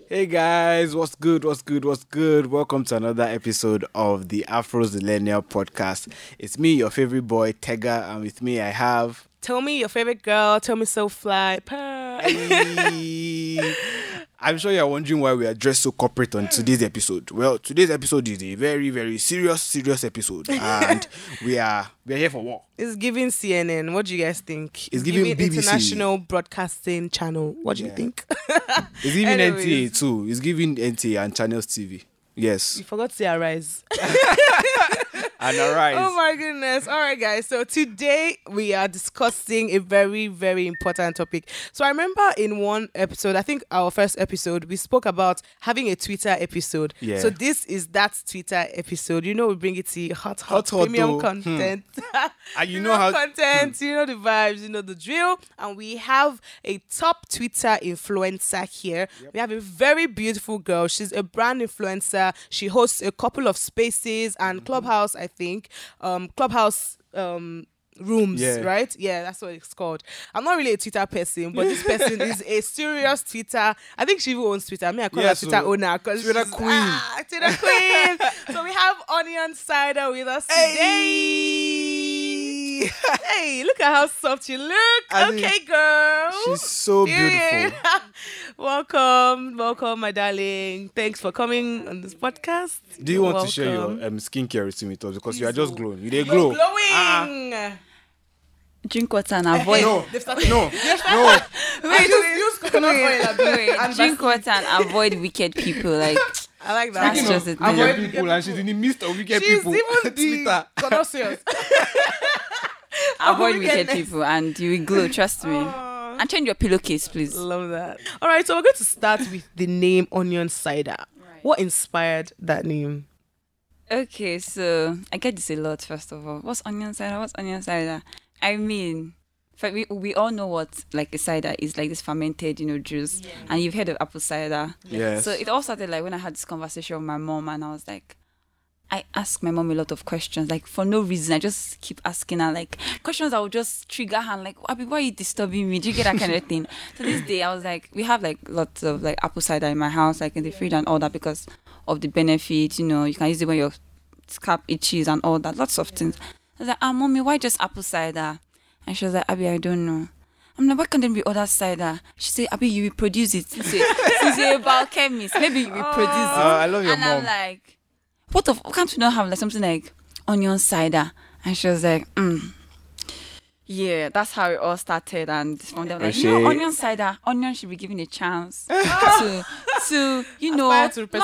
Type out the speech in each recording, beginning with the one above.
Hey guys, what's good? What's good? What's good? Welcome to another episode of the Afro Zillennial podcast. It's me, your favorite boy, Tega, and with me I have... Tell me your favorite girl. Tell me so fly. Purr. Hey. I'm sure you're wondering why we are dressed so corporate on today's episode. Well, today's episode is a very, very serious episode, and we're here for what? It's giving CNN. What do you guys think? It's giving BBC. International Broadcasting Channel. What do you think? It's giving NTA too. It's giving NTA and Channels TV. Yes. You forgot to say Arise. And Arise. Oh my goodness. All right, guys. So today we are discussing a very, very important topic. So I remember in one episode, I think our first episode, we spoke about having a Twitter episode. Yeah. So this is that Twitter episode. You know, we bring it to you hot premium content. And you know how... content, you know the vibes, you know the drill. And we have a top Twitter influencer here. Yep. We have a very beautiful girl. She's a brand influencer. She hosts a couple of spaces and Clubhouse, I think. Clubhouse rooms, right? Yeah, that's what it's called. I'm not really a Twitter person, but this person is a serious Twitter. I think she even owns Twitter. I mean, I call her Twitter owner because Twitter queen. Twitter queen. So we have Onion Cider with us today. Hey, look at how soft you look. Okay, girl. She's so beautiful. Welcome, my darling. Thanks for coming on this podcast. Do you want to share your skincare routine with us? Because you are just glowing. You glow. Glowing. Drink water and avoid. No. Wait, use coconut oil. Drink water and avoid wicked people. Like, I like that. that's just it. Avoid people, and she's in the midst of wicked people. She's even Twitter. connoisseurs. Avoid wicked people and you will glow. Trust me. And change your pillowcase, please. Love that. All right, so we're going to start with the name Onion Cider. Right. What inspired that name? Okay, so I get this a lot. First of all, what's onion cider? I mean, we all know what like a cider is, like this fermented, juice. Yeah. And you've heard of apple cider. Yes. So it all started like when I had this conversation with my mom, and I was like, I ask my mom a lot of questions, like for no reason. I just keep asking her like questions that will just trigger her, and like, Abi, why are you disturbing me? Do you get that kind of thing? So this day I was like, we have like lots of like apple cider in my house, like in the fridge and all that, because of the benefit, you can use it when your scalp itches and all that, lots of things. I was like, mommy, why just apple cider? And she was like, Abi, I don't know. I'm like, why can't there be other cider? She said, Abi, you will produce it. Since you're a biochemist, maybe you will produce it. I love your and mom. I'm like, can't we not have like something like onion cider? And she was like, yeah, that's how it all started. And from there, like, onion cider, onion should be given a chance to lots of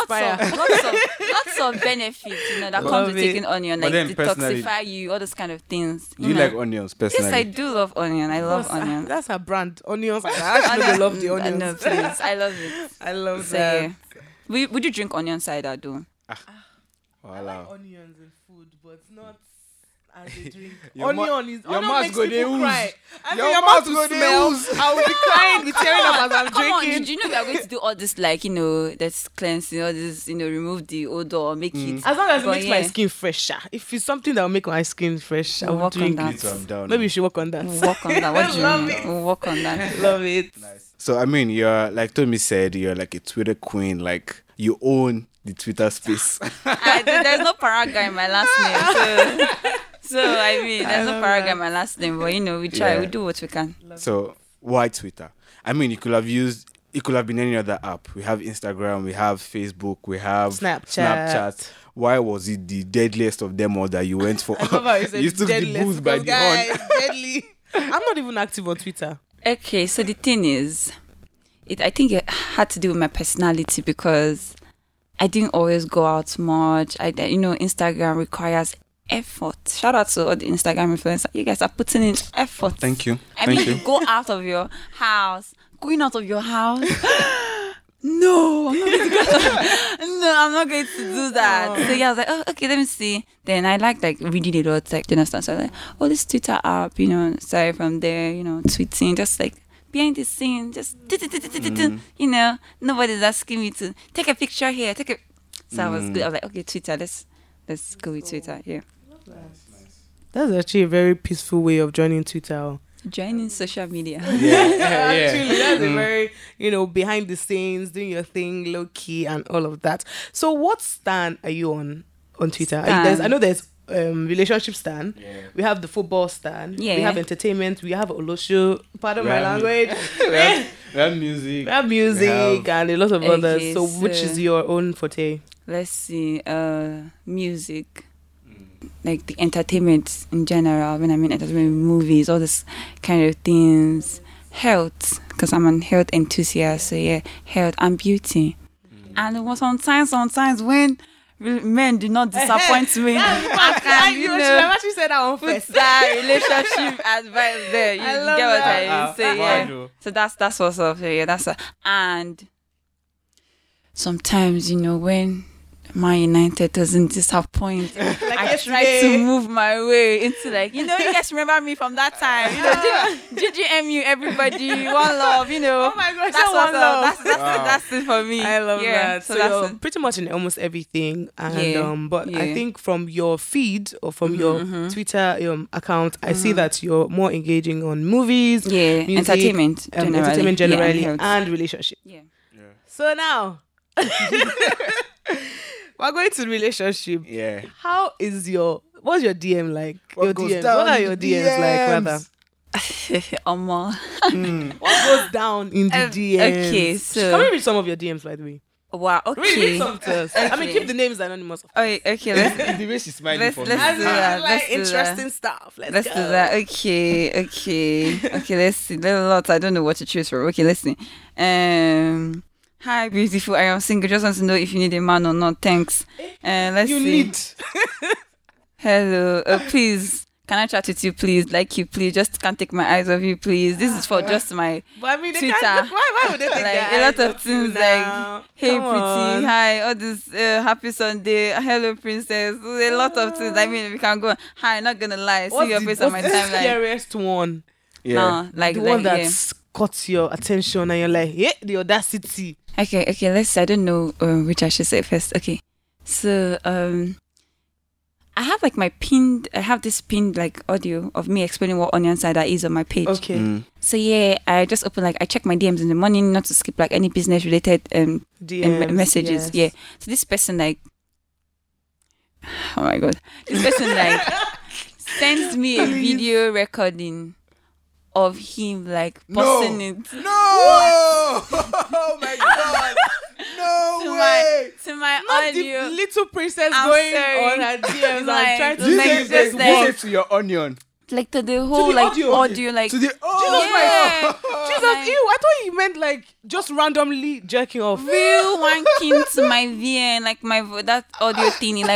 benefits, that comes with taking onion, like detoxify you, all those kind of things. Do you like onions personally? Yes, I do love onion. I love onion. That's her brand, onions. I actually love the onions. No, please, I love it. I love that. Yeah. Would you drink onion cider, though? I like onions in food, but not as a drink. Your Onion makes go people cry. I Your think your mouth mouth go will dey smell. ooze. I will be crying, be tearing up as I'm Come on, drinking. did you know we are going to do all this, like, that's cleansing, all this, remove the odor, make it. As long as it But makes my skin fresher. If it's something that will make my skin fresh, I will Work on drink that. it. Maybe you should work on that. We'll work on that. What do you Love mean? it. We'll work on that. Love it. Nice. So, I mean, you're, like Tommy said, you're like a Twitter queen. Like, you own the Twitter space. There's no paragraph in my last name. So I mean, there's no paragraph in my last name. But, we try. Yeah. We do what we can. So, why Twitter? I mean, it could have been any other app. We have Instagram, we have Facebook, we have Snapchat. Why was it the deadliest of them all that you went for? I love how you said You took the deadliest, booze by because, the guys, horn. deadly. I'm not even active on Twitter. Okay, so the thing is, I think it had to do with my personality, because I didn't always go out much. Instagram requires effort. Shout out to all the Instagram influencers. You guys are putting in effort. Thank you. I mean, you go out of your house. Going out of your house. No, I'm not going to do that. So yeah, I was like, okay, let me see. Then I like reading a lot, do you understand? So I was like, this Twitter app, started from there, tweeting, just like behind the scene, just nobody's asking me to take a picture here, So I was good. I was like, okay, Twitter, let's go with Twitter. Yeah. That's actually a very peaceful way of joining Twitter. Joining social media. Actually, that's a very, behind the scenes, doing your thing, low key, and all of that. So, what stan are you on Twitter? I know there's relationship stan. Yeah. We have the football stan. Yeah. We have entertainment. We have Olosho. Pardon my language. We have music. We have music and a lot of others. So, which is your own forte? Let's see. Music. Like the entertainment in general. When I mean entertainment, movies, all this kind of things. Health, because I'm a health enthusiast. So yeah, health and beauty. And sometimes when men do not disappoint me, I can, I've actually said that one first. That relationship advice there. You get what I say? Yeah. So that's what's up. Yeah, that's and sometimes when Man United doesn't disappoint. I try to move my way into you guys remember me from that time. GGMU, everybody, one love, Oh my gosh, that's one love. That's it for me. I love that. So you're pretty much in almost everything. And I think from your feed or from your Twitter account, I see that you're more engaging on movies, music, entertainment generally, and relationship. Yeah. So now we're going to relationship. Yeah. What's your DM like? What are your DMs like, rather? What goes down in the DMs? Okay, so can we read some of your DMs, by the way? Wow, okay. Read some to us. Okay. I mean, keep the names anonymous. Okay, let's the way she's smiling for me. Let's do that. Like interesting stuff. Let's do that. Okay. Let's see. There's a lot. I don't know what to choose from. Okay, let's see. Hi, beautiful. I am single. Just want to know if you need a man or not. Thanks. Let's see. Need. Hello. Please, can I chat with you, please? Like you, please. Just can't take my eyes off you, please. This is for just my Twitter. Why would they take a lot of things like, hey, pretty, hi, all this, happy Sunday, hello, princess. A lot of things. I mean, we can go. Hi, not gonna lie. See your face on my timeline. What's the scariest one? Yeah. No, the one that's caught your attention and you're like, the audacity. Okay, let's see. I don't know which I should say first. Okay, so I have this pinned audio of me explaining what Onion Cider is on my page. Okay. So yeah, I just open I check my DMs in the morning, not to skip any business related DMs, messages. Yes. Yeah. So this person oh my god, this person sends me a video recording of him posting it. No! Oh my god! No way! To my not audio. The little princess going on her DMs and trying to say to your Onion. To the whole audio to the Jesus, ew! I thought you meant just randomly jerking off. Real wanking to my VN, that audio thingy,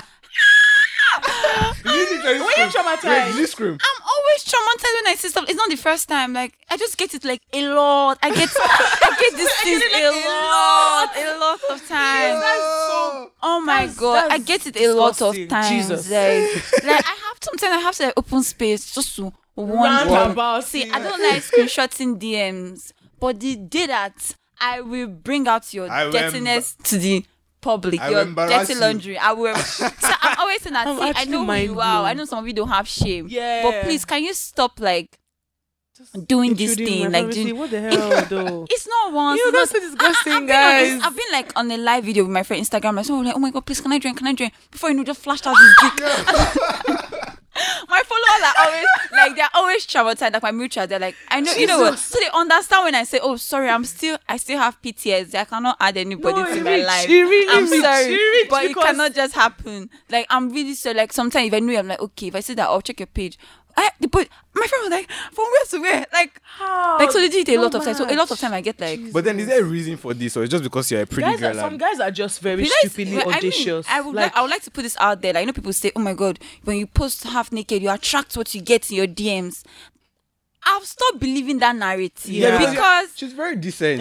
Were you traumatized? Did you scream? I'm always traumatized when I see stuff. It's not the first time. I just get it a lot. I get these things a lot of times. Oh my god, I get it a lot of times. Jesus. I have to open space just to rant about. See, I don't like screenshotting DMs, but the day that I will bring out your dirtiness to the public, your dirty laundry. I will. So I'm always saying that. I know who you are. I know some of you don't have shame. Yeah. But please, can you stop doing this thing? What the hell, though? It's not once. That's so disgusting, guys. I've been on a live video with my friend Instagram. Someone was oh my god, please, can I join? Before just flashed out his dick. My followers are always they're always traumatized. My mutual, they're I know, you know what? So they understand when I say, oh, sorry, I still have PTSD. I cannot add anybody to my life. I'm sorry, but it cannot just happen. I'm really sorry. Sometimes if I know, I'm okay. If I say that, I'll check your page. But my friend was from where to where? How? So they did it a lot of times. So a lot of time I get But then is there a reason for this, or it's just because you're a pretty girl? Some guys are just very stupidly audacious. I would like to put this out there. People say, oh my god, when you post half naked, you attract what you get in your DMs. I've stopped believing that narrative because she's very decent.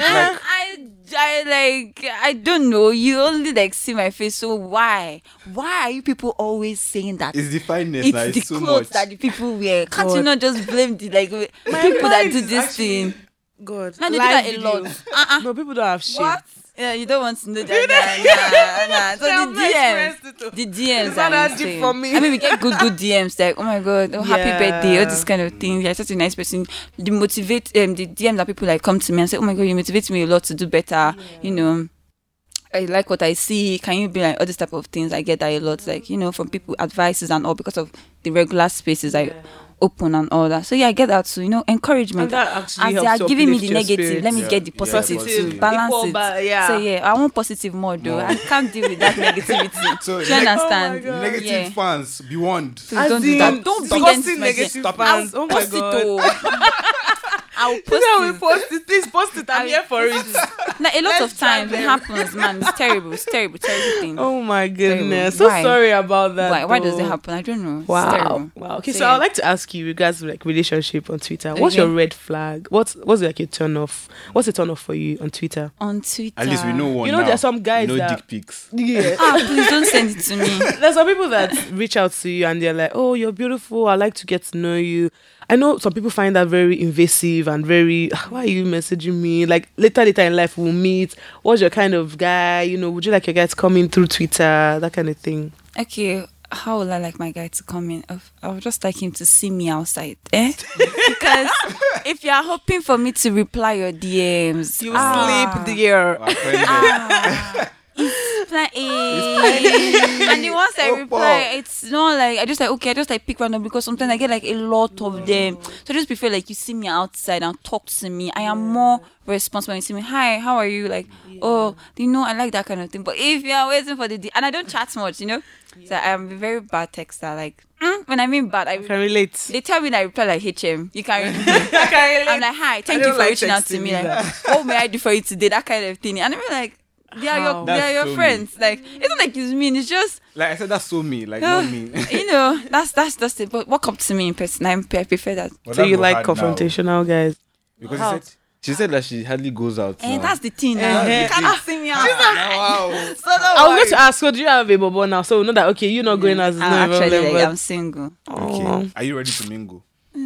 I don't know. You only see my face. So why are you people always saying that? It's the fineness. It's the so clothes much. that the people wear. Can't you not just blame the people that do this thing? God, now they do that a lot. No, people don't have shame. What? Yeah, you don't want to know that. Nah. So the DMs It's not are that deep insane. for me. I mean, we get good DMs like, oh my god, oh happy birthday, all this kind of thing. You're such a nice person. The DMs that people like come to me and say, oh my god, you motivate me a lot to do better. You know, I like what I see. Can you be like all this type of things? I get that a lot, like, you know, from people, advices and all, because of the regular spaces I open and all that. So yeah, I get that too, you know, encouragement. And that actually as they helps are giving me the uplift your negative, spirit. let me get the positive positive. to balance Equal, it. but yeah. So yeah, I want positive more though. More. I can't deal with that negativity. So Do you understand? God. negative Yeah. fans, be warned. Please don't do that. Don't bring discussing them to my negative face. fans. Oh my Post it god. though. I'll post Yeah, we it. post it. Please post it. I'm here for it. Like, a lot Let's of times try it them. happens, man. It's terrible. It's terrible thing. Oh my goodness. Terrible. So Why? sorry about that. Why does though. it happen? I don't know. It's Wow. terrible. Wow. Okay, So, so yeah. I'd like to ask you regards to like relationship on Twitter. What's Okay. your red flag? What's like a turn off? What's a turn off for you on Twitter? On Twitter. At least we know one. You know, now. there's some guys no that- dick pics. Yeah. Please don't send it to me. There's some people that reach out to you and they're like, "Oh, you're beautiful. I like to get to know you." I know some people find that very invasive and very, why are you messaging me? Like later in life we'll meet. What's your kind of guy? You know, would you like your guy to come in through Twitter? That kind of thing. Okay, how will I like my guy to come in? I would just like him to see me outside. Because if you are hoping for me to reply your DMs, You sleep there. and the ones I Oh, reply, Paul. it's not like I just like pick random, because sometimes I get like a lot of them. So I just prefer like you see me outside and talk to me. I am more responsible when you see me. Hi, how are you? Like, oh, you know, I like that kind of thing. But if you are waiting for and I don't chat much, you know, so I am a very bad texter. Like, when I mean bad, I Can relate. they tell me that I reply like HM. You can't really do it. I can relate. I'm like, hi, thank I you don't for like reaching out to texting me. Like, either. what may I do for you today? That kind of thing. And I'm like, they are How? your so friends. Like, it's not like it's mean. It's just, Like I said, that's so me. Like not me. you know, that's it. But walk up to me in person. I prefer that. But So that you go like hard now. confrontational guys? Because How? she said that she hardly goes out. And now. that's the thing. Now. Eh, You cannot see me out. Wow. So don't I was worry. going to ask, so do you have a bobo now? So we know that, okay, you're not going as I'm no actually problem, like, but- I'm single. Okay. Oh. Are you ready to mingle?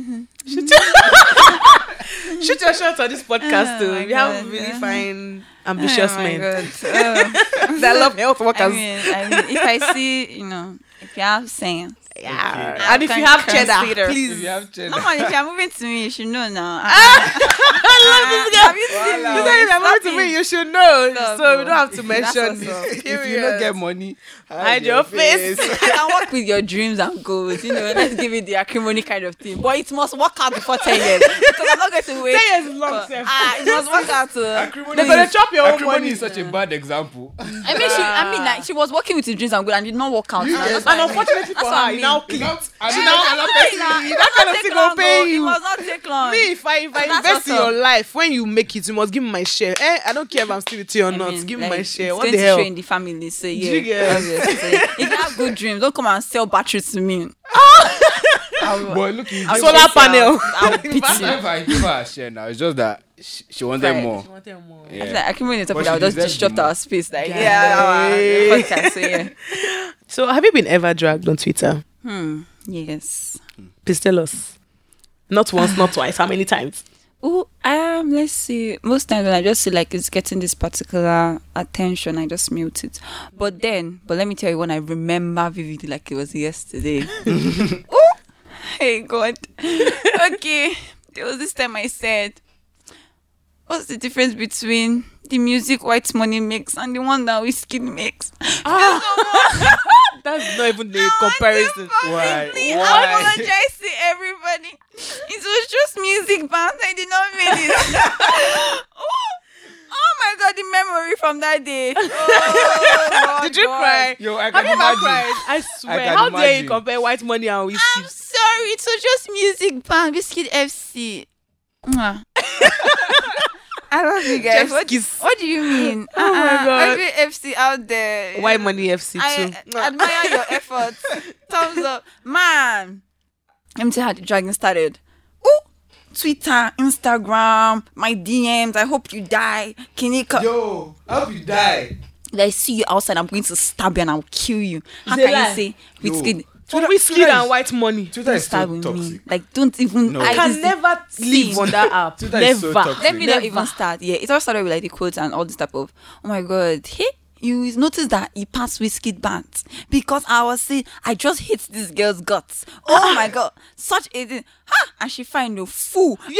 Shoot your shot on this podcast too. Oh If my you have God, really yeah. fine, ambitious Oh my men God. Oh. that love health I workers. mean, if I see, you know, if you have sense, Yeah. Okay. And if you Can have consider. cheddar, If please. you have cheddar. come on, if you're moving to me, you should know now. I love this girl. Have you seen Voila. me? You said if you're Stop to it. me, you should know. Stop, So we bro. don't have to That's mention what's this. up. If you don't get money, Hide your face. I can work with your dreams and goals. You know, let's give it the acrimony kind of thing. But it must work out before 10 years. Because I'm not going to wait. 10 years is long, for- sef. it must work out. They're gonna chop your own acrimony money. is such a bad example. I mean, like, she was working with the dreams and goals and did not work out. Yes. And unfortunately That's for what her, I it mean. now clicked. That That kind of thing will pay you. It must not take long. Me, if I That's invest in awesome. your life, when you make it, you must give me my share. I don't care if I'm still with you or I not. mean, Give me like, my share. it's What going the to hell? show in the family. So yeah, You get- obviously. So, yeah. If you have good dreams, don't come and sell batteries to me. But look, you I'll Solar chase you panel. out. I'll beat you. if I give her a share now, it's just that she wanted Right. more. I feel Yeah. like I can really talk But about she just deserves disrupt the our space. Like, Guy. podcast, so yeah. So, have you been ever dragged on Twitter? Yes. Please tell us. Not once, not twice. How many times? Oh, let's see. Most times when I just feel like it's getting this particular attention, I just mute it. But let me tell you when I remember vividly like it was yesterday. Oh, hey God. Okay. There was this time I said, what's the difference between the music White Money makes and the one that Whiskey makes? That's not even the comparison. Why? I Why? apologize to everybody. It was just music bounce. I did not mean it. oh my God, the memory from that day. Oh, God, Did you God. cry? Yo, I Have can you ever imagine. cried? I swear. can How dare you imagine. compare white money and whiskey? I'm sorry. It was just music bounce. Biscuit FC. Mwah. I love you guys. Chef's kiss. What do you mean? Oh my God. Every FC out there. White money FC I too. admire your efforts. Thumbs up. Man. Let me tell you how the dragging started. Ooh, Twitter, Instagram, my DMs. I hope you die. Kinika. Yo, I hope you die. If I see you outside, I'm going to stab you and I'll kill you. How Is it can lie? you say Yo, with For whiskey and white money. Twitter is Start so with toxic. me. Like, don't even. No. I can never live on that app. Twitter is so Never. toxic. Let me not Never. even start. Yeah, it all started with like the quotes and all this type of. Oh my god, hey, you notice that he passed whiskey band because I was saying I just hit this girl's guts. Oh my god, such a thing. And she find no fool. Yeah.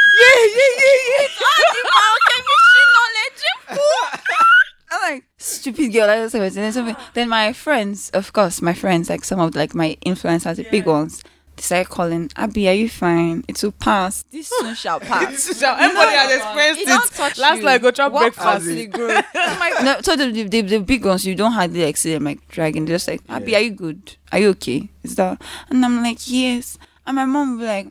I'm like, stupid girl. I was like, then my friends, of course, like some of like my influencers, the big ones, they started calling, Abby, are you fine? It will pass. This soon shall pass. Everybody has experienced it. Last night, go try breakfast. No, so the big ones, you don't hardly like see them like dragging. They're just like, Abby, are you good? Are you okay? Is that? And I'm like, yes. And my mom will be like,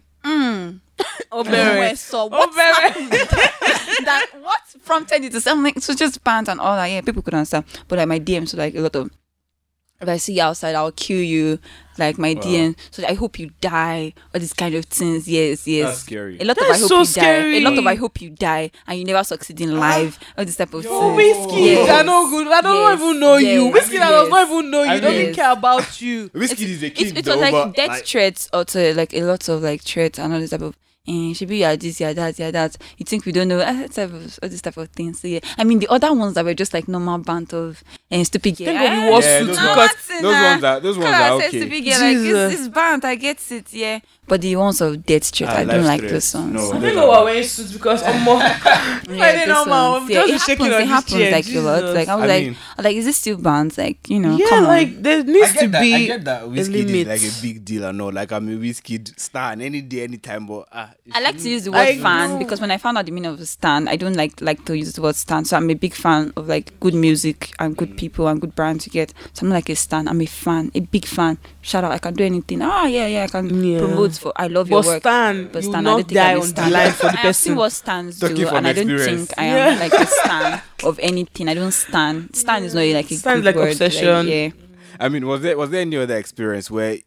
so what happened? That what prompted you to say? I'm like, so just banned and all that. Yeah, people could understand. But like my DMs, so like a lot of, if I see you outside, I'll kill you. Like my DM, so I hope you die. All these kind of things. Yes. That's scary. A lot That's of I hope so you scary. die. A lot of I hope you die and you never succeed in life. All this type of Oh, things. whiskey. Yes. They're no good. I don't even know you. Yes. Whiskey that does not even know you. I Doesn't mean- care about you. Whiskey is a king. It though, was like but, death threats or to like a lot of like threats and all this type of should be this, that. You think we don't know all this type of things. So yeah, I mean the other ones that were just like normal band of stupid girl. Think of the war Yeah, suit those because those ones are okay. Stupid girl, like it's band. I get it, yeah. But the ones of death threats, I don't like those songs. No, I those don't know why wearing suits because I'm more. I didn't know, I'm just shaking on it this happens chair. like a lot. Like I was like, is this still bands? Like Yeah, come on. like there needs to I be get that a whiskey is limit. like a big deal and all. Like I'm a whiskey star and any day, anytime. But I like to use the word I fan know. because when I found out the meaning of a stan, I don't like to use the word stan. So I'm a big fan of like good music and good people and good brands to get. So I'm not like a stan. I'm a fan, a big fan. Shout out! I can do anything. Yeah. I can promote for. I love your But work. Stan, But you Stan, I not don't think die I'm a on stan. the line for the I have seen person. what stans Talking do, from and I don't experience. think I am like a stan of anything. I don't stan. Stan is not like a Stan is good like word. obsession. Yeah. I mean, was there any other experience where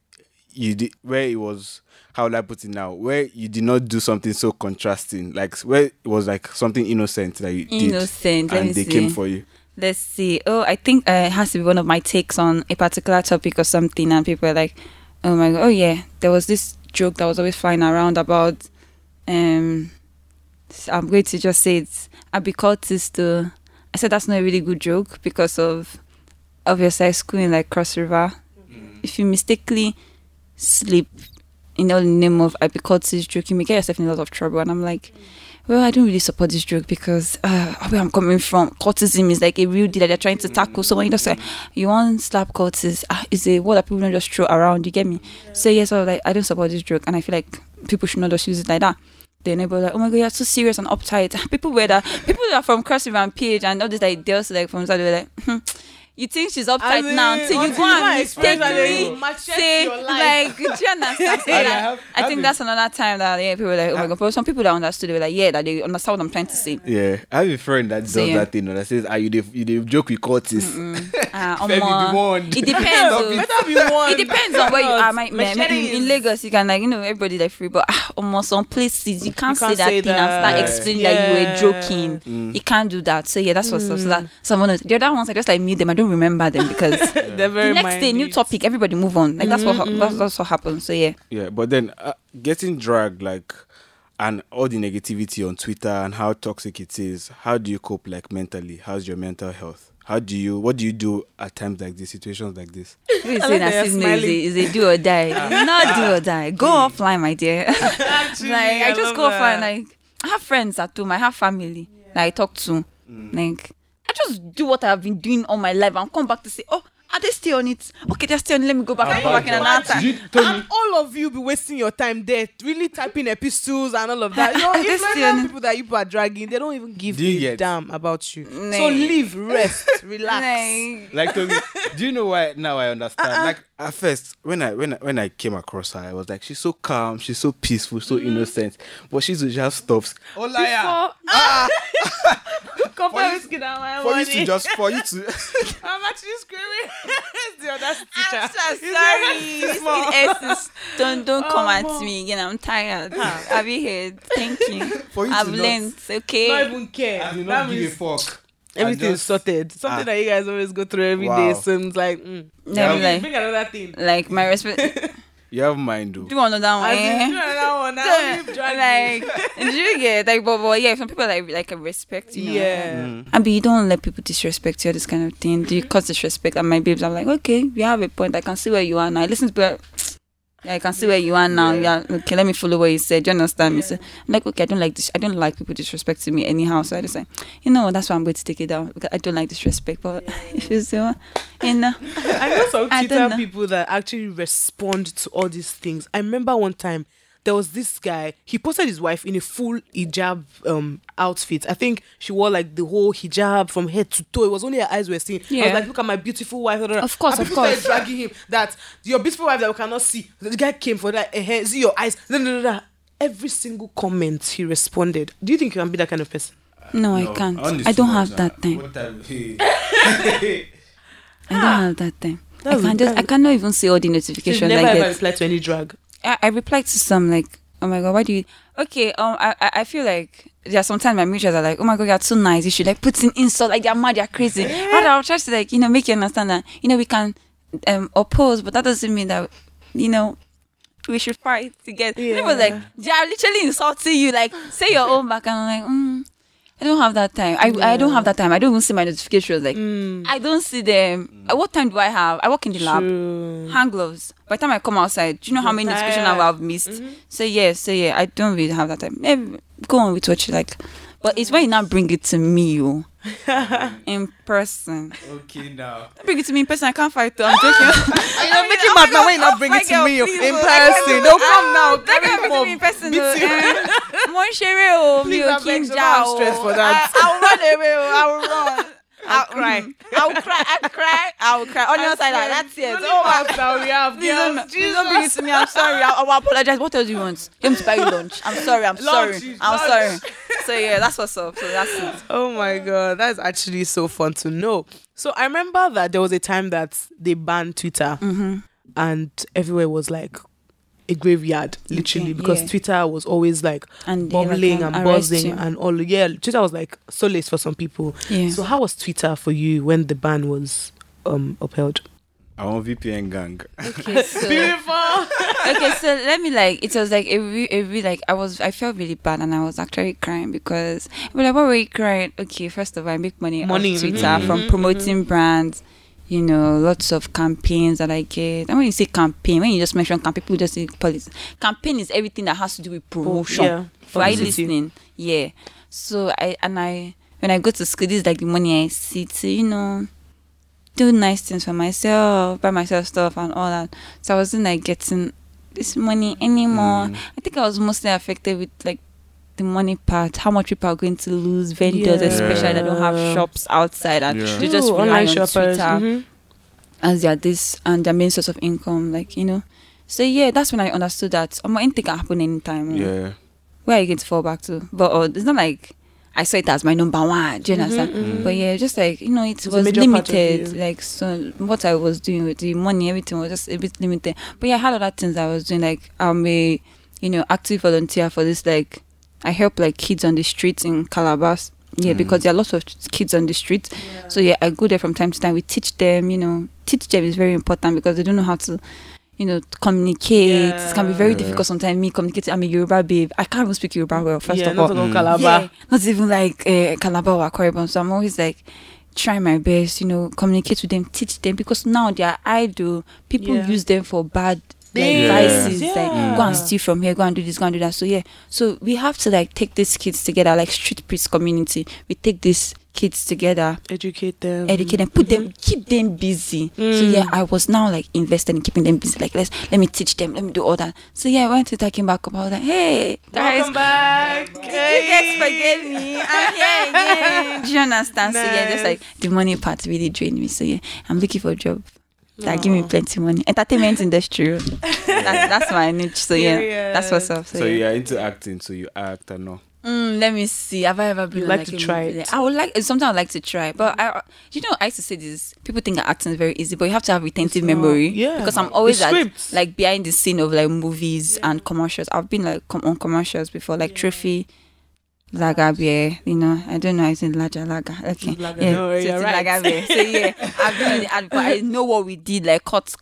it was, how would I put it now, where you did not do something so contrasting, like where it was like something innocent that you did Innocent. Let me and they see. came for you? Let's see. Oh, I think it has to be one of my takes on a particular topic or something, and people are like, "Oh my god, oh yeah." There was this joke that was always flying around about. I'm going to just say it's Abby Curtis. I said that's not a really good joke because of obviously school in like Cross River. If you mistakenly sleep in the name of Abby Curtis joke, you may get yourself in a lot of trouble. And I'm like, well, I don't really support this joke because where I'm coming from, cultism is like a real deal that they're trying to tackle. So when you just say you want slap cultists, is a word that people don't just throw around. You get me? So yes, I don't support this joke, and I feel like people should not just use it like that. Then they were like, oh my god, you're so serious and uptight. People that are from Cross River and PH and all this like girls like from Saudi, they were like, you think she's uptight now until you go and mistakenly say like, do you understand? So, I think that's another time that people were like, oh my god. But some people that understood, they were like, yeah, that they understand what I'm trying to say. Yeah, I have a friend that does that thing that says, you dey joke with Curtis. It depends. It depends on where you are. In Lagos, you can everybody like free, but almost some places you can't say that thing and start explaining that you were joking. You can't do that. So yeah, that's what's so that someone the other ones I just like mute them. I don't remember them because They're very the next day new topic, everybody move on. Like that's what happens. So yeah. Yeah, but then getting dragged and all the negativity on Twitter and how toxic it is, how do you cope mentally? How's your mental health? What do you do at times like this, situations like this? Is a do or die. Not do or die. Go offline, my dear. Actually, I just go offline. Like I have friends at home, I have family that I talk to. Like I just do what I've been doing all my life and come back to say, oh, are they still on it? Okay, they're still on it. Let me go back and come back in another time. And all of you be wasting your time there, really typing epistles and all of that. Influential people that you are dragging, they don't even give a damn about you. Nah. So live, rest, relax. Like, Tommy, do you know why now I understand? Like at first, when I came across her, I was like, she's so calm, she's so peaceful, so innocent, but she just stops. Oh, liar! For you to. I'm actually screaming. It's the other teacher. Sorry. Don't come at me again. I'm tired. I'll be here. Thank you. I've learned. Okay. Not even care. I do not give a fuck. Everything is just- sorted. Something that you guys always go through every day. Wow. So it's like, Yeah, bring like, bring another thing. like my respect. You have mine, though. Do another one. As in, Eh? do another one. Now we've dragged Like, do you get like, but yeah, some people like respect, you know. Yeah. I mean, you don't let people disrespect you, this kind of thing. Do you cause disrespect? And my babes, I'm like, okay, you have a point. I can see where you are now. I listen to it. Yeah, I can see where you are now. Yeah, okay, let me follow what you said. Do you understand me? So I'm like, okay, I don't like this. I don't like people disrespecting me anyhow. So I just like, you know what? That's why I'm going to take it down because I don't like disrespect. But if you say, you know, I know some I don't Twitter know. people that actually respond to all these things. I remember one time there was this guy. He posted his wife in a full hijab outfit. I think she wore like the whole hijab from head to toe. It was only her eyes were seen. I was Yeah. like, look at my beautiful wife. Of course, and of people course. started dragging him that your beautiful wife that we cannot see. The guy came for that. See your eyes. Every single comment he responded. Do you think you can be that kind of person? no, I can't. I don't have that time. I don't have that time. I cannot even see all the You notifications never like ever that. reply to any drag. I replied to some like, oh my god, why do you? Okay, I feel like there are sometimes my mutuals are like, oh my god, you're too nice. You should like put in insult, like they're mad, you're crazy. But I'll try to like, make you understand that we can oppose, but that doesn't mean that we should fight together. Yeah. People like they are literally insulting you, like say your own back, and I'm like, I don't have that time. I don't have that time. I don't even see my notifications. Like I don't see them. What time do I have? I work in the lab. True. Hand gloves. By the time I come outside, do you know how many notifications I will have missed? So yeah, I don't really have that time. Maybe go on with what you like. But it's when you now bring it to me, in person. Okay, now. Bring it to me in person. I can't fight though. I'm joking. You're making mad now when you not bring it to me in person. Don't come now. That can be to me in person. More share oh, Please, me I oh, beg, King so I'm Jao. stressed for that. I'll run away. I'll run. I'll cry. I'll cry. I'll cry. On your side, that's it. Oh my God, we have Please girls. don't bring it to me. I'm sorry. I'll apologize. What else do you want? You want me to buy you lunch? I'm sorry. I'm sorry. I'm sorry. So yeah, that's what's up. So that's it. Oh my God, that's actually so fun to know. So I remember that there was a time that they banned Twitter, and everywhere was like a graveyard, literally, because yeah. Twitter was always like And bubbling like, and arrest buzzing you. and all. Yeah, Twitter was like solace for some people. Yeah. So how was Twitter for you when the ban was upheld? I want VPN gang. Okay, so Beautiful. okay, so let me it was like every like I felt really bad and I was actually crying because like what were you crying? Okay, first of all, I make money off Twitter from promoting brands, lots of campaigns that I get. And when you say campaign, when you just mention campaign, people just say policy. Campaign is everything that has to do with promotion. Yeah. Are you Publicity. listening? Yeah. So when I go to school, this is like the money I see to, do nice things for myself, buy myself stuff and all that. So I wasn't like getting this money anymore. I think I was mostly affected with like the money part, how much people are going to lose, vendors, Yeah. especially that don't have shops outside and Yeah. they just True, rely online on shoppers. Twitter Mhm. as their main source of income, So yeah, that's when I understood that anything can happen anytime. Yeah. Where are you going to fall back to? But it's not like I saw it as my number one. Do you understand? But yeah, just like it a was major part of limited. you. Like so, what I was doing with the money, everything was just a bit limited. But yeah, I had other things I was doing. Like I'm a active volunteer for this. Like I help like kids on the streets in Calabar. Yeah, because there are lots of kids on the streets. So yeah, I go there from time to time. We teach them. Teach them is very important because they don't know how to. Communicate. It can be very difficult sometimes. Me communicating. I'm a Yoruba babe. I can't even speak Yoruba well. First of all, not to go Calabar. yeah, not even like Calabar or Akwa Ibom. So I'm always like trying my best, communicate with them, teach them because now they are idle. People Yeah. use them for bad like Things. vices, Yeah. like go and steal from here, go and do this, go and do that. So yeah, so we have to like take these kids together, like street priest community. We take these kids together, Educate them. educate them, put them, keep them busy. So yeah, I was now like invested in keeping them busy. Like let me teach them, let me do all that. So yeah, I went to take him back up. I was like, hey guys, Welcome back. you guys forget me. I'm here again. Do you understand? So yeah, just like the money part really drained me. So yeah, I'm looking for a job that give me plenty money. Entertainment industry. That's my niche. So yeah, that's what's up. So you are into acting, so you act and all. Let me see. Have I ever been You'd on, like to a try movie? it? I would like. Sometimes I would like to try, but I used to say this. People think that acting is very easy, but you have to have retentive memory. Yeah. Because I'm always The at, scripts. like behind the scene of like movies and commercials. I've been like on commercials before, like Trophy. Lagabie, I don't know. I think Laga. Okay. Laga. Yeah, No, so you're it's right. Lagabie. So yeah, I've been in but I know what we did, like cut.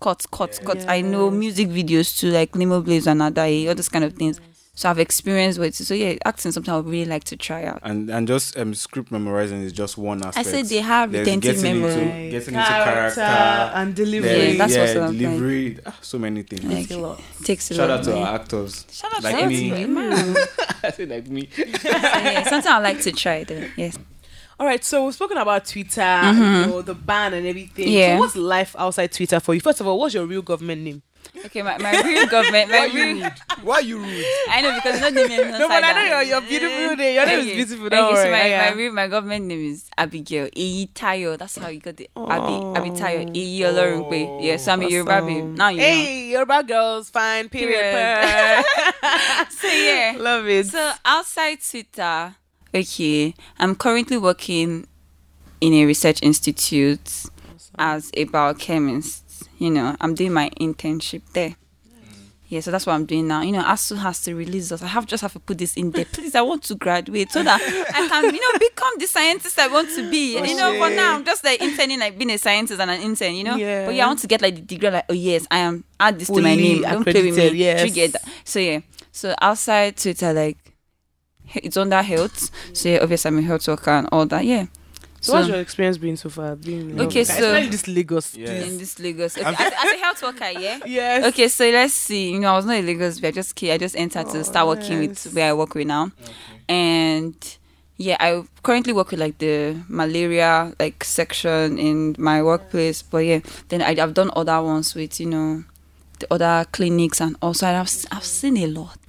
I know music videos too, like Limo Blaze and Adai, all those kind of things. So I've experienced with it. So yeah, acting something I would really like to try out. And just script memorizing is just one aspect. I said they have There's retentive getting memory. getting into character and delivery. Yeah, that's what's up, delivery. So many things. Like, a lot. takes a Shout lot. out to yeah. our actors. Shout out like to me. you, man. I said like me. So, yeah, something I like to try though. Yes. All right, so we've spoken about Twitter, the ban and everything. Yeah. So what's life outside Twitter for you? First of all, what's your real government name? Okay, my real government, my real. Why you rude? I know because you know the name. No, but I know your beautiful name. Your name is beautiful. Don't So worry. my government name is Abigail Tayo. That's how you got the Abi Tayo. Olorunpe. Yeah, so I'm a Yoruba babe. Now you know. Hey, Yoruba girls, fine. Period. Period. So yeah, Love it. so outside Twitter, okay, I'm currently working in a research institute as a biochemist. I'm doing my internship there. Yeah, so that's what I'm doing now. ASU has to release us. I just have to put this in there. Please, I want to graduate so that I can, become the scientist I want to be. For now, I'm just like interning, like being a scientist and an intern, Yeah. But yeah, I want to get like the degree, like, oh yes, I am, add this to my Fully name. Don't play with me. accredited, yes. You get that. So yeah, so outside Twitter, like, it's under health. So yeah, obviously I'm a health worker and all that. Yeah. So what's your experience been so far? Okay, so- especially this Lagos. Yeah. In this Lagos. Okay, as a health worker, yeah? Yes. Okay, so let's see. I was not in Lagos, but I just entered to start working nice. with where I work with now. And yeah, I currently work with like the malaria like section in my workplace. But yeah, then I've done other ones with, the other clinics and also I've seen a lot.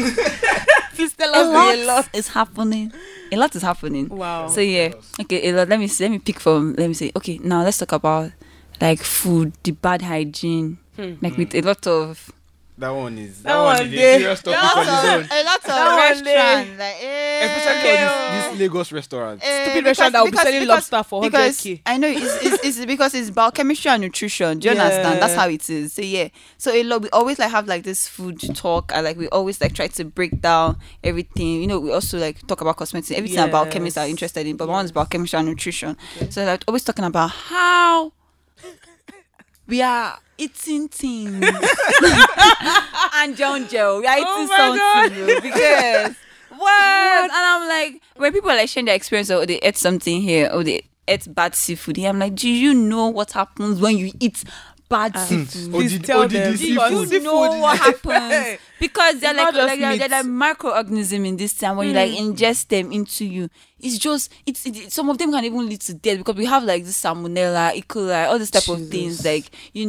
Please tell A us lot a lot. is happening. A lot is happening. Wow. So yeah, okay. A lot. Let me pick from. Let me say. Okay, now let's talk about like food, the bad hygiene, like with a lot of That one is That one is a dey. serious topic on its own. a lot of That one restaurants, like Especially all these Lagos restaurants. Stupid restaurant that will be selling lobster for because 100K. I know it's because it's biochemistry and nutrition. Do you understand? That's Yeah. how it is. So yeah. So a lot we always like have like this food talk and like we always like try to break down everything. We also like talk about cosmetics, everything that biochemists are Yes. interested in. But one is biochemistry and nutrition. So like always talking about how we are eating things. And John Joe, we are eating my something because what? And I'm like, when people are like sharing their experience, or they ate something here, or they ate bad seafood here, I'm like, do you know what happens when you eat bad seafood? Please tell them. Do you know what happens? Because they're It's like, not just they're meat. like microorganism in this time when you like ingest them into you. It's just some of them can even lead to death because we have like this salmonella, E. coli, all this type of things like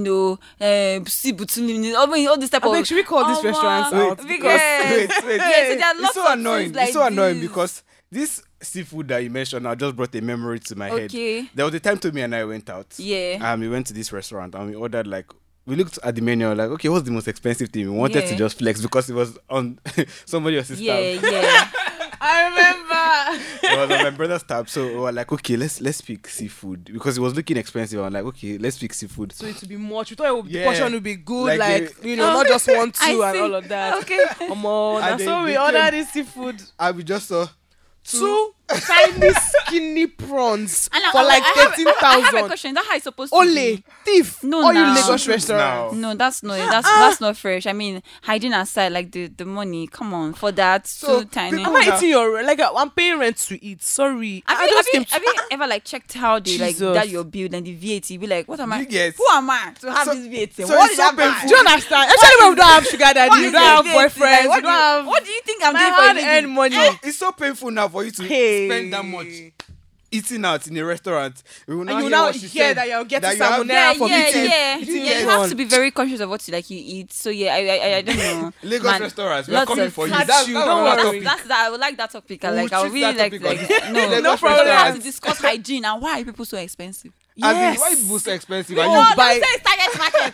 C. botulinum, all this type I of. beg, should we call these restaurants Wait, out? because wait. yeah, so there are It's lots so of annoying. things like It's so annoying this. because this seafood that you mentioned now just brought a memory to my head. Okay. There was a time Tommy and I went out. Yeah. We went to this restaurant and we ordered like. We looked at the menu like, okay, what's the most expensive thing? We wanted to Yeah. just flex because it was on somebody else's tab. Yeah. I remember. It was on my brother's tab. So we were like, okay, let's pick seafood because it was looking expensive. I'm like, okay, let's pick seafood. So it would be much. We thought the Yeah. portion would be good, Like not just 1, 2 I and see. all of that. Okay. That's And so we they ordered came- this seafood. And we just saw Two tiny skinny prawns And for like I have a 13,000. question. That's how it's supposed to Ole, be. thief. No, all you now. Lagos Now. restaurants. No, that's not fresh. I mean, hygiene aside, like the money. Come on, for that So, too tiny. I'm not eating your I'm paying rent to eat. Sorry. Have you ever like checked how they like Jesus. that your bill and the VAT? Be like, what am I? You get- Who am I to have So- this VAT? so What it's did I so buy? painful. Do you understand? Especially when we don't have sugar daddy, What you is don't have the VAT? boyfriends, Like, you don't have. What do you think I'm My doing for a hard-earned living? money. It's so painful now for you to Hey. spend that much eating out in a restaurant. We will And now you hear now what she hear said, that you're getting you have- salmonella Yeah, for yeah, eating. yeah. eating You it have on. to be very conscious of what you eat. So yeah, I don't know. Lagos Man, restaurants, we are lots coming of for you. catch That's you, that's don't another worry. topic. I would like that topic. We'll Like I would treat really that like topic on no Lagos problem. We have restaurants. to discuss hygiene and why are people so expensive. As in, Yes. why is boost so expensive? No, Are you buy- Don't say it's Target Market.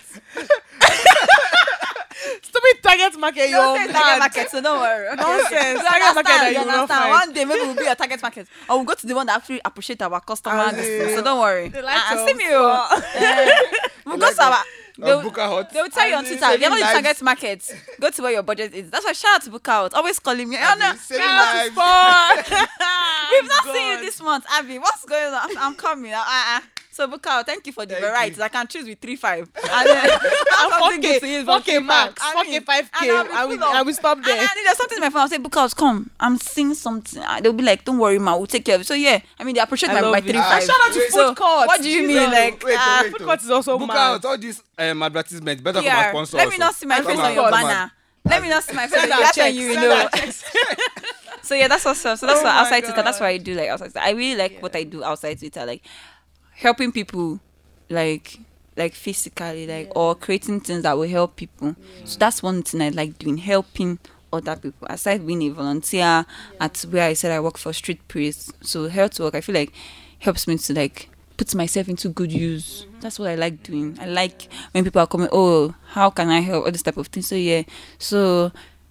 Stupid Target Market, Don't you're say it's Target mad. Market, so don't worry. Okay? Nonsense. You Target Market that understand, you will not understand. find. One day maybe we'll be a Target Market. Or we'll go to the one that actually appreciate our customer. And this thing. So don't worry. They like to See me. Oh. We'll go to our Book a hot. They'll tell you on As in Twitter, if you're not in saving Target Market, go to where your budget is. That's why shout out to Book Out. Always calling me. Oh, no. Saving Shout lives. out to We've not God. seen you this month, Abby. What's going on? I'm coming. So Book Out, thank you for the Thank varieties. you. I can choose with 3-5. And then I'm something good to 4K, use, but 4K max, I mean, 4K, 5K. and I'll be I will, full of- I will stop there. And there's something in my phone. I'll say, Book Out, come. I'm seeing something. They'll be like, don't worry, ma. We'll take care of it. So yeah, I mean, they appreciate I my love it. 3-5. Shout out to Wait, food court. What do you mean, like, Wait, food court is also Book mad. out all these advertisements. Better come PR. and sponsor. Let me also. not see my Come face and- on your come and- banner. Let me not see my face. Send our That's when checks, you send know. our checks. So yeah, that's awesome. So that's Oh what my outside Twitter. That's God. what I do like outside Twitter. I really like what I do outside Twitter, like helping people, like physically, like or creating things that will help people. So that's one thing I like doing, helping other people. Aside being a volunteer at where I said I work for Street Praise, so health work I feel like helps me to like put myself into good use. That's what I like doing. I like when people are coming, oh, how can I help? All this type of thing. So yeah, so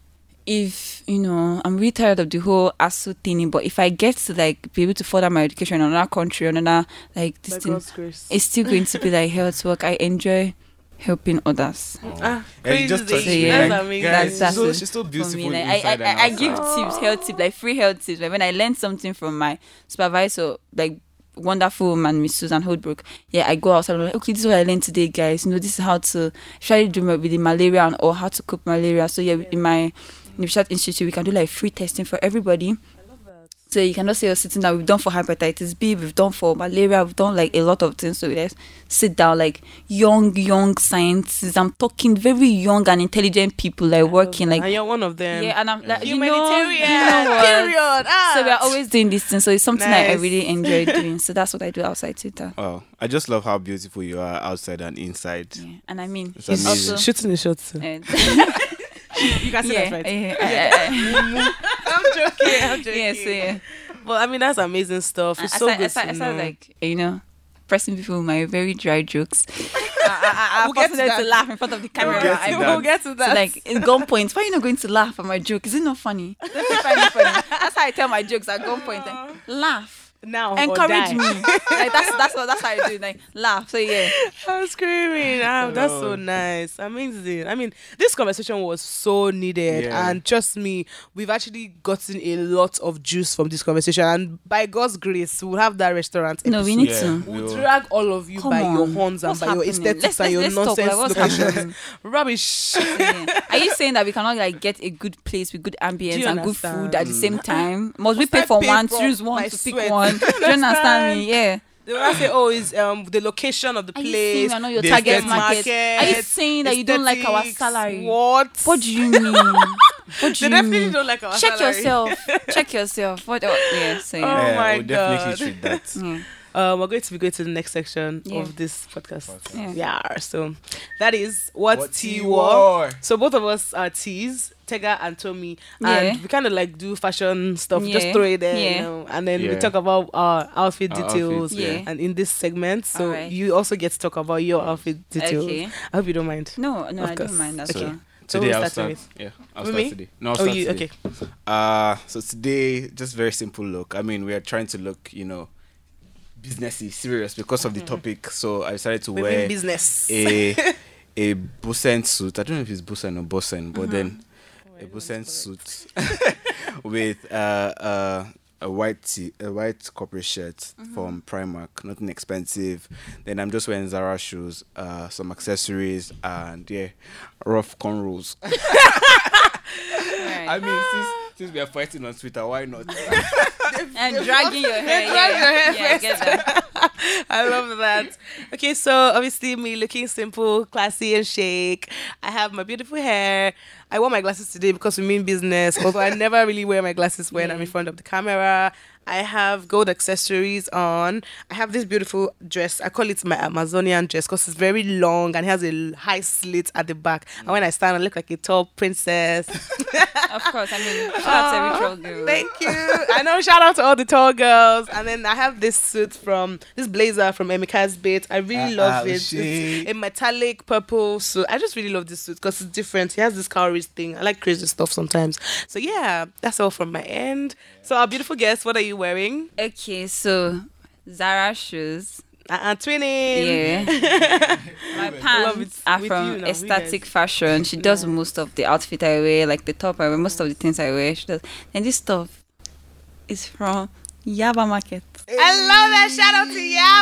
if I'm really tired of the whole ASU thing, but if I get to like be able to further my education in another country, another like this By thing, God's grace. it's still going to be like health work. I enjoy helping others. Ah, And you just crazy. touched me, Yeah. That's amazing. Guys, That's so, it she's so for beautiful me. Like, inside and I give outside. tips, health tips, like free health tips. Like when I learn something from my supervisor, like wonderful woman, Miss Susan Holdbrook. Yeah, I go outside. I'm like, okay, this is what I learned today, guys. This is how to try to do with the malaria or how to cope malaria. So yeah, in my research institute, we can do like free testing for everybody. So you can just say, sitting down, we've done for hepatitis B, we've done for malaria, we've done like a lot of things. So let's sit down, like young scientists. I'm talking very young and intelligent people, like working, like and you're one of them. yeah, and I'm like Humanitarian. you know what? Period. Ah. So we are always doing these things. So it's something that I Nice. really enjoy doing. So that's what I do outside Twitter. Oh, I just love how beautiful you are outside and inside. Yeah. And I mean, It's He's amazing. shooting the shots. you can say yeah, that right. Yeah, I'm joking. yeah, so yeah. But I mean, that's amazing stuff. It's so good to I know. like pressing people with my very dry jokes. I We'll get to them that. to laugh in front of the camera. get to that. We'll get to So that. like in gunpoint, why are you not going to laugh at my joke? Is it not funny? Don't you find it funny? That's how I tell my jokes at gunpoint. Like, laugh. now, Encourage or me. die. Like that's how I do. Like laugh. So yeah. I'm screaming. That's so nice. Amazing. I mean, this conversation was so needed. Yeah. And trust me, we've actually gotten a lot of juice from this conversation. And by God's grace, we'll have that restaurant. No, we episode. need Yeah. to. We'll drag all of you Come by your on. horns and What's by your happening? aesthetics and your let's talk, nonsense like, what's locations. happening? Rubbish. Yeah. Are you saying that we cannot like get a good place with good Do ambience you and good understand? food at the same time? Must we Must pay I for pay one, for choose one my to pick sweat? one? Do you understand me? Yeah. They will say, oh, it's the location of the Are you saying place. we are not your the target aesthetic market? Are you saying that you don't like our aesthetics, salary? What? What do you mean? What do They you definitely mean? don't like our Check salary. yourself. Check yourself. What? Yeah. So Oh yeah. my we'll definitely God. treat that. Yeah. We're going to be going to the next section Yeah. of this podcast. Yeah. Yeah. So that is what What tea tea wore. wore. So both of us are teas, Tega and Tommy, Yeah. and we kind of like do fashion stuff. Just Yeah. throw it there, Yeah. and then we Yeah. talk about our outfit Our details. outfits, yeah. And in this segment, so Alright. you also get to talk about your outfit details. Okay. I hope you don't mind. No, Of I course. don't mind. That's Okay. okay. So Today we'll I'll start start. with Yeah, I'll With start me? today. No, I'll Oh, start you today. okay? So today, just very simple look. I mean, we are trying to look, businessy, serious because of the topic. So I decided to We're wear in business. a Bosen suit. I don't know if it's Bosen or Bosen, but then a Bosen suit with a white corporate shirt from Primark, nothing expensive. Then I'm just wearing Zara shoes, some accessories, and rough cornrows. I mean, since we are fighting on Twitter, why not? And dragging your hair. drag your hair Yeah, I get that. I love that. Okay, so obviously me looking simple, classy, and chic. I have my beautiful hair. I wore my glasses today because we mean business. Although I never really wear my glasses when I'm in front of the camera. I have gold accessories on. I have this beautiful dress. I call it my Amazonian dress because it's very long and it has a high slit at the back. And when I stand, I look like a tall princess. Of course. I mean, shout out to every troll girl. Thank you. I know. Shout out to all the tall girls. And then I have this suit this blazer from Emika's Bait. I really love it. shit. It's a metallic purple suit. I just really love this suit because it's different. It has this cowries thing. I like crazy stuff sometimes. So yeah, that's all from my end. So our beautiful guest, what are you wearing? Okay, so Zara shoes. Twinning. Yeah. My Love pants it are with from you now, you Ecstatic guys. Fashion. She does most of the outfit I wear, like the top I wear, most of the things I wear. She does. And this stuff is from Yaba Market. I love that. Shout out to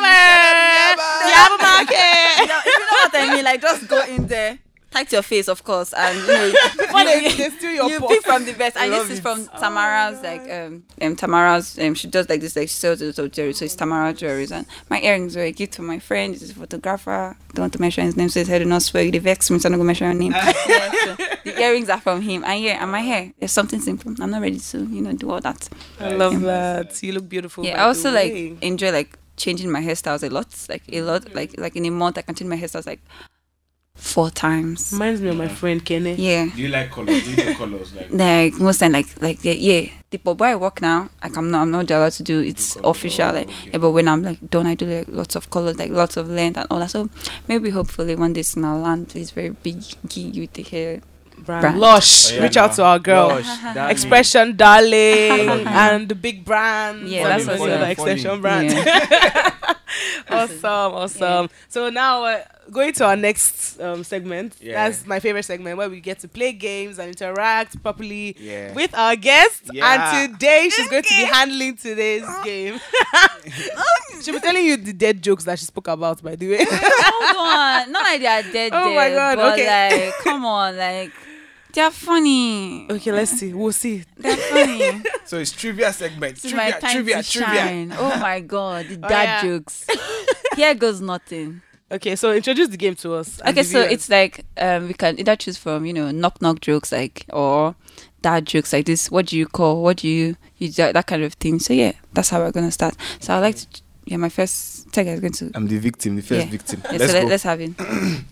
Yaba. Yaba Market. If you know what I mean, like just go in there, tight your face, of course, and Before they steal your you pot. pick from the best. And Love this is it. from Tamara's, Tamara's. She does like this, like she sells it of jewelry, so it's Tamara jewelries. And my earrings were a gift from my friend. This is a photographer. Don't want to mention his name, so his head do not swear. They vex me, so I'm not gonna mention your name. Yeah, so the earrings are from him, and my hair is something simple. I'm not ready to, do all that. I love that. You look beautiful. Yeah, by I also the like way. enjoy like changing my hairstyles a lot. Like in a month I can change my hairstyles like 4 times. Reminds me of my friend Kenny. Yeah. Do you like colors? Do you do colors? Like, Like most time yeah. The but where I work now, like I'm not allowed to do it's official. Like okay. yeah, but when I'm like done I do like lots of colors, like lots of length and all that. So maybe hopefully one day soon I'll land this very big gig with the hair. Brand. Lush. Oh, yeah, Reach out nah. to our girl. Lush, that Expression Darling and the big brand. Yeah, that's also funny, the funny. extension brand. Yeah. Awesome. So now going to our next segment. Yeah. That's my favorite segment where we get to play games and interact properly Yeah. with our guest. Yeah. And today she's going to be handling today's game. She'll be telling you the dead jokes that she spoke about, by the way. Hold on. Not like they are dead. Oh my God, But okay. like, come on, like they're funny. Okay, let's see. We'll see. They're funny. So it's trivia segment. This is my time to shine. Oh my God, the dad yeah. jokes. Here goes nothing. Okay, so introduce the game to us. and Okay, the so viewers. it's like we can either choose from knock jokes like or dad jokes like this. What do you call? What do you that kind of thing. So yeah, that's how we're gonna start. So I like to my first tag is going to I'm the victim, the first Yeah. victim. yeah, Let's so go. let's have it.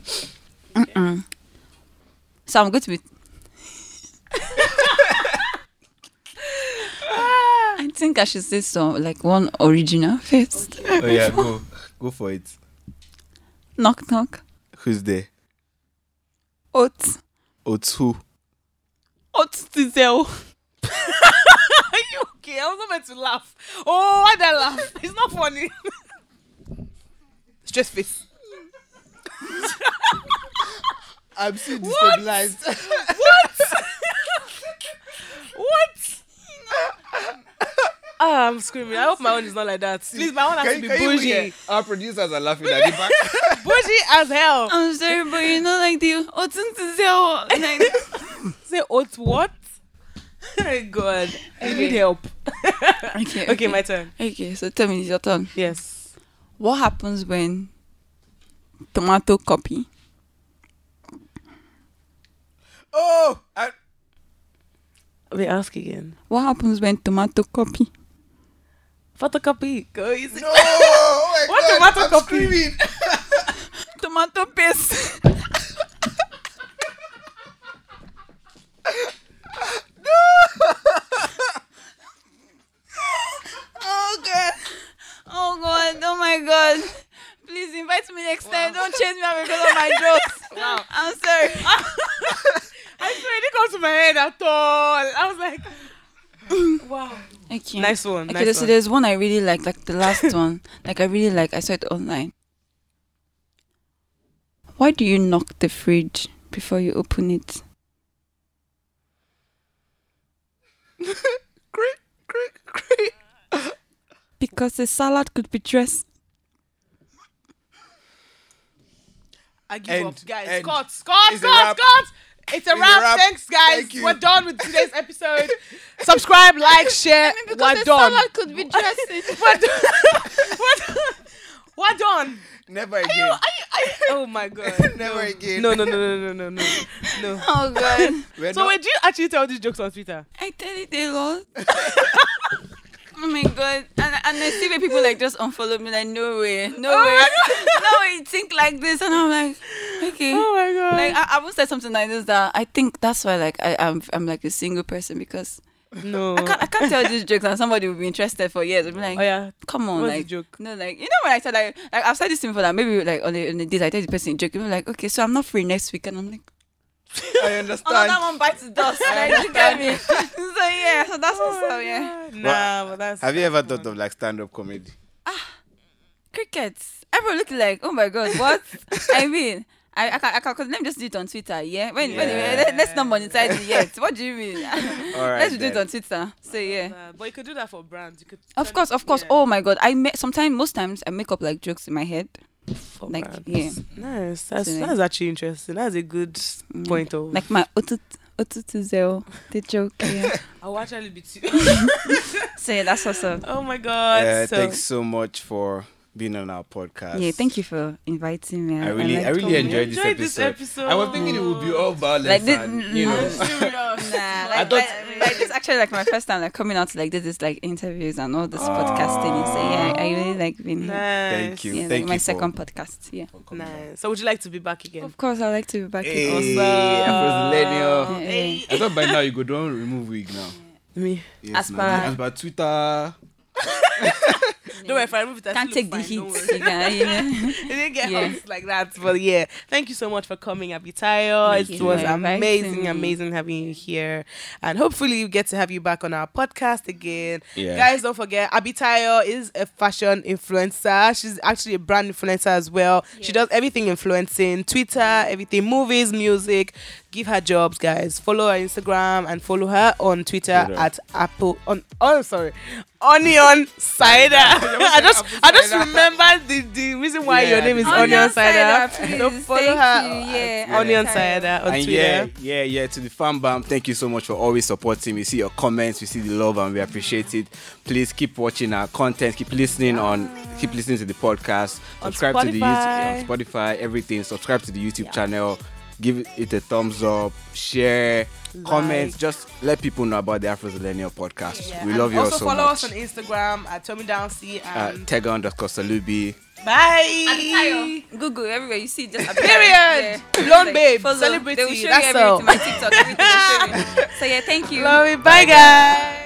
So I'm going to be. I think I should say like one original first. Oh yeah, go for it. Knock knock. Who's there? Oats. Oats who? Oats to sell. Are you okay? I was not meant to laugh. Oh, why did I laugh? It's not funny. Stress face. I'm still destabilized. What? I'm screaming. I hope my own is not like that. Please, my own has to be bougie. Our producers are laughing at the back. Bougie as hell. I'm sorry, but like the Oats to sell. Like, Say oats what? Oh God. I need help. Okay, my turn. Okay, so tell me, it's your turn. Yes. What happens when tomato copy? Oh, Wait, ask again. What happens when tomato copy? Photocopy. Go easy. no! Oh my What God, tomato I'm copy? screaming. Tomato paste. Oh God! Oh my God! Please invite me next time. Don't chase me out because of my jokes. Wow. I'm sorry. I swear it didn't come to my head at all. I was like, wow. Okay. Nice one. Okay, Nice so one. there's one I really like the last one. Like I really like. I saw it online. Why do you knock the fridge before you open it? Great. Because a salad could be dressed. I give End. up, guys. End. Scott. It's a wrap. It's a It's a wrap. wrap. Thanks, guys. Thank you. We're done with today's episode. Subscribe, like, share. We're done. could be dressing. We're done. We're done. Never again. Oh my God. Never again. No. Oh God! We're So not- wait, do you actually tell these jokes on Twitter? I tell it a lot. Oh my God! And I see where people like just unfollow me like no way, no way, no way. You think like this, and I'm like, okay. Oh my God. Like I won't say something like this. That I think that's why like I'm like a single person because no. I can't tell these jokes and somebody will be interested for years. I'll be like, Oh yeah. come on, What's the like joke? no, like when I said like I've said this thing before that maybe like on a date I tell the person a joke, you'll be like, okay, so I'm not free next week, and I'm like, I oh understand. no, that one bites the dust. Like, you get me? So yeah, so that's what's up, yeah. Nah, but that's. Have you ever thought of like stand-up comedy? Crickets. everyone looked like, oh my god, what? I mean, I can, cause let me just do it on Twitter, yeah. Let's not monetize it yet. What do you mean? All right, Let's do it on Twitter. So yeah. But you could do that for brands. You could Of course. Yeah. Oh my god, most times I make up like jokes in my head. For Like brands. yeah, Nice. So, like- That's actually interesting. That's a good point of. like my Otutuzel, the joke. Yeah. I'll actually be too. So yeah, that's what's up. Oh my god. Yeah, so, thanks so much for being on our podcast. Yeah, thank you for inviting me. I really coming. enjoyed enjoyed this this episode. episode. I was thinking it would be all violence, Like this, and, you know. Nah, like this actually like my first time like coming out to like this like interviews and all this podcasting. So yeah, I really like being here. Nice. Thank you. Yeah, Thank like my you second podcast. Yeah. Nice. So would you like to be back again? Of course, I like to be back. Hey, Again. Afro-Millennial. Hey. I thought by now you go don't remove wig now. Me. Yes, As man. per- As per Twitter. Don't worry, if I remove it, I Can't still take the look heat. fine, don't worry. You can, yeah. It didn't get Yeah. hot like that, but yeah. Thank you so much for coming, Abitayo. Thank It you was for inviting me. amazing having you here, and hopefully we get to have you back on our podcast again. Yeah. Guys, don't forget, Abitayo is a fashion influencer. She's actually a brand influencer as well. She does everything influencing, Twitter, everything, movies, music. Give her jobs, guys. Follow her Instagram and follow her on Twitter at Onion Cider. I just remembered the reason why your name is Onion Cider. So please. follow Thank her you. Yeah, at Onion Abitayo. Cider on And Twitter. yeah, to the fan bam, thank you so much for always supporting. We see your comments, we see the love, and we appreciate it. Please keep watching our content, keep listening to the podcast, On subscribe to the Spotify. YouTube, on Spotify, everything. Subscribe to the YouTube channel, give it a thumbs up, share, comment, just let people know about the Afro-Millennial podcast. Yeah. We And love you all also so follow much. us on Instagram at Tommy Downsy and Tega_Salubi. bye. Google everywhere you see just Period. Yeah. Blonde Like, babe, follow. celebrity. They will show That's you all. everything. My TikTok, everything will show you. So yeah, thank you. Love it. Bye, guys.